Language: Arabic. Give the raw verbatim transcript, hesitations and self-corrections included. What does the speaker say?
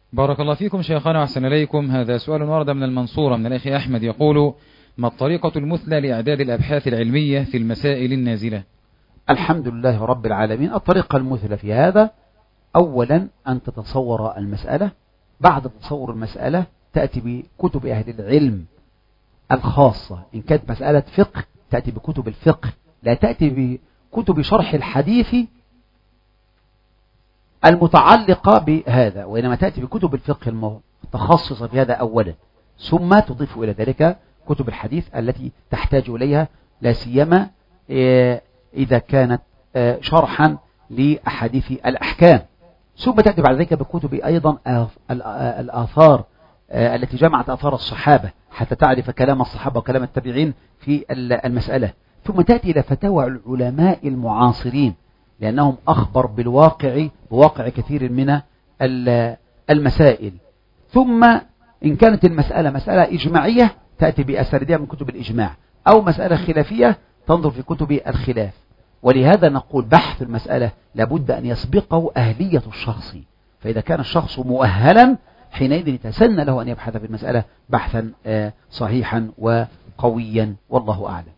بارك الله فيكم شيخنا وأحسن إليكم. هذا سؤال ورد من المنصورة من الأخ أحمد يقول: ما الطريقة المثلى لإعداد الأبحاث العلمية في المسائل النازلة؟ الحمد لله رب العالمين. الطريقة المثلى في هذا: أولا أن تتصور المسألة، بعد تصور المسألة تأتي بكتب أهل العلم الخاصة. إن كانت مسألة فقه تأتي بكتب الفقه، لا تأتي بكتب شرح الحديث المتعلقة بهذا، وإنما تأتي بكتب الفقه المتخصصة في هذا أولا، ثم تضيف إلى ذلك كتب الحديث التي تحتاج إليها، لا سيما إذا كانت شرحا لأحاديث الأحكام. ثم تأتي بعد ذلك بكتب أيضا الآثار التي جمعت آثار الصحابة حتى تعرف كلام الصحابة وكلام التابعين في المسألة. ثم تأتي إلى فتاوى العلماء المعاصرين، لأنهم أخبر بالواقع بواقع كثير من المسائل. ثم إن كانت المسألة مسألة إجماعية تأتي بأساردها من كتب الإجماع، أو مسألة خلافية تنظر في كتب الخلاف. ولهذا نقول بحث المسألة لابد أن يسبقه أهلية الشخص، فإذا كان الشخص مؤهلا حينئذ يتسنى له أن يبحث في المسألة بحثا صحيحا وقويا، والله أعلم.